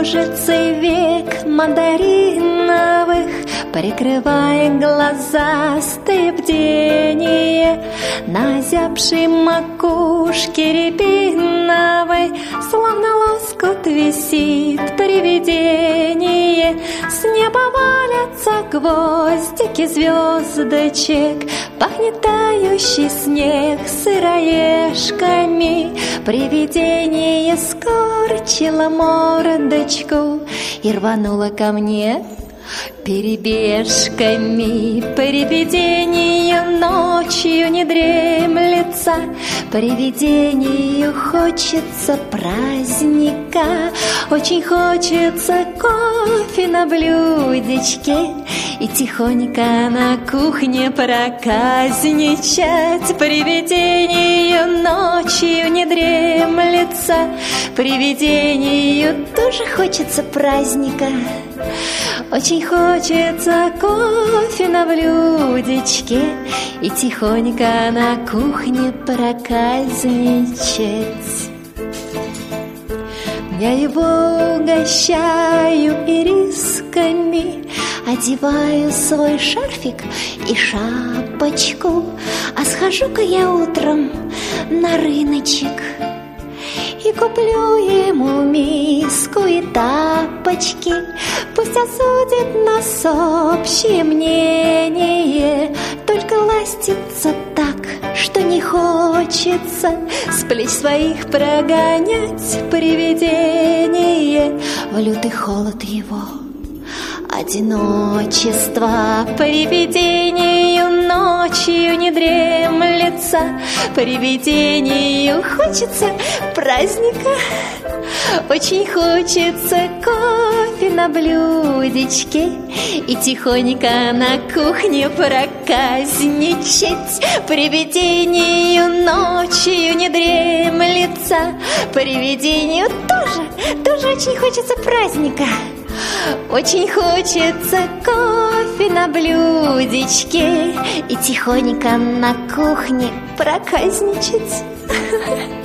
кружится век мандариновых, прикрывая глазастые бдения. На озябшей макушке рябиновой словно лоскут висит привидение. С неба валятся гвоздики звездочек, пахнет тающий снег сыроежками. Привидение скорчило мордочку и рвануло ко мне перебежками. Привидению ночью не дремлется, привидению хочется праздника. Очень хочется кофе на блюдечке и тихонько на кухне проказничать. Привидению ночью не дремлется, привидению тоже хочется праздника. Очень хочется кофе на блюдечке и тихонько на кухне проказничать. Я его угощаю ирисками, одеваю свой шарфик и шапочку, а схожу-ка я утром на рыночек и куплю ему миску и тапочки. Пусть осудит нас общее мнение, только ластится так, что не хочется с плеч своих прогонять привидение в лютый холод его одиночество. Привидению ночью не дремлется, привидению хочется праздника. Очень хочется кофе на блюдечке и тихонько на кухне проказничать. Привидению ночью не дремлется, привидению тоже очень хочется праздника. Очень хочется кофе на блюдечке и тихонько на кухне проказничать.